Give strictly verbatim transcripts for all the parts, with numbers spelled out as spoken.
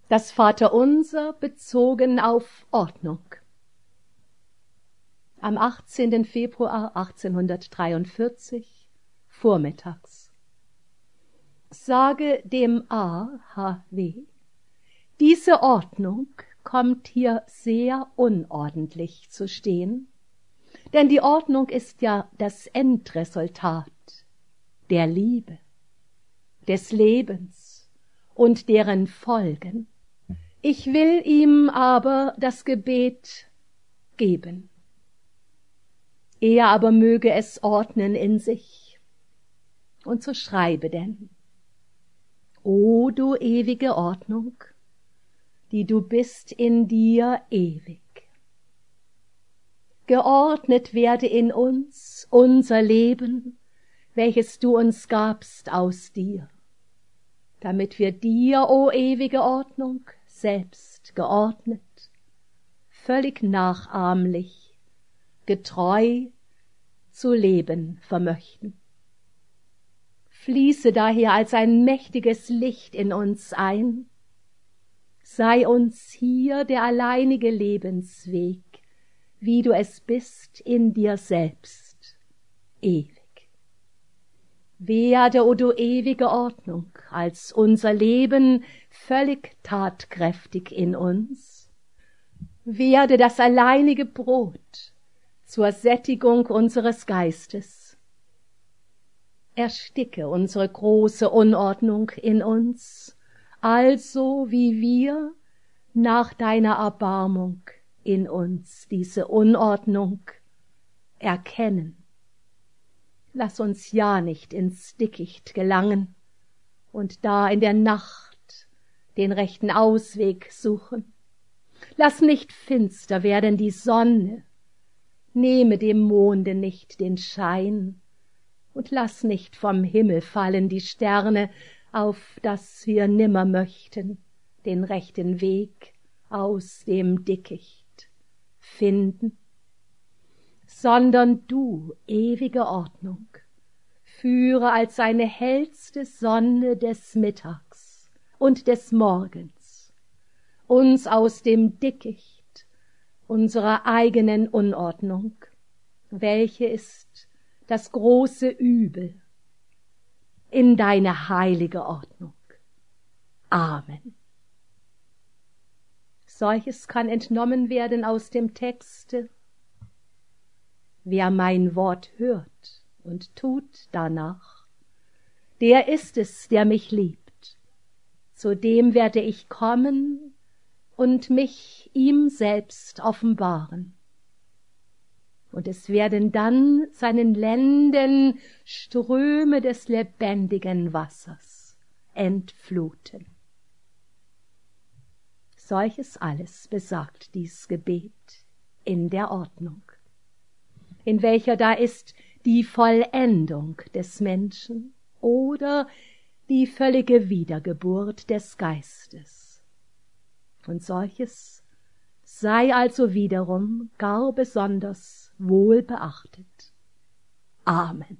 Das Vaterunser bezogen auf Ordnung. Am achtzehnten Februar achtzehnhundertdreiundvierzig, vormittags. Sage dem A H W, diese Ordnung kommt hier sehr unordentlich zu stehen, denn die Ordnung ist ja das Endresultat der Liebe, des Lebens und deren Folgen. Ich will ihm aber das Gebet geben. Er aber möge es ordnen in sich. Und so schreibe denn: O du ewige Ordnung, die du bist in dir ewig. Geordnet werde in uns unser Leben, welches du uns gabst aus dir, damit wir dir, o ewige Ordnung, selbst geordnet, völlig nachahmlich, getreu zu leben vermöchten. Fließe daher als ein mächtiges Licht in uns ein, sei uns hier der alleinige Lebensweg, wie du es bist in dir selbst, ewig. Werde, o du ewige Ordnung, als unser Leben völlig tatkräftig in uns. Werde das alleinige Brot zur Sättigung unseres Geistes. Ersticke unsere große Unordnung in uns, also wie wir nach deiner Erbarmung in uns diese Unordnung erkennen. Lass uns ja nicht ins Dickicht gelangen und da in der Nacht den rechten Ausweg suchen. Lass nicht finster werden die Sonne, nehme dem Monde nicht den Schein und lass nicht vom Himmel fallen die Sterne, auf dass wir nimmer möchten den rechten Weg aus dem Dickicht finden, sondern du, ewige Ordnung, führe als eine hellste Sonne des Mittags und des Morgens uns aus dem Dickicht unserer eigenen Unordnung, welche ist das große Übel, in deine heilige Ordnung. Amen. Solches kann entnommen werden aus dem Texte: Wer mein Wort hört und tut danach, der ist es, der mich liebt. Zu dem werde ich kommen und mich ihm selbst offenbaren. Und es werden dann seinen Lenden Ströme des lebendigen Wassers entfluten. Solches alles besagt dies Gebet in der Ordnung, in welcher da ist die Vollendung des Menschen oder die völlige Wiedergeburt des Geistes. Und solches sei also wiederum gar besonders wohl beachtet. Amen.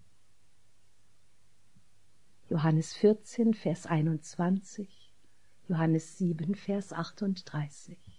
Johannes vierzehn, Vers einundzwanzig, Johannes sieben, Vers achtunddreißig.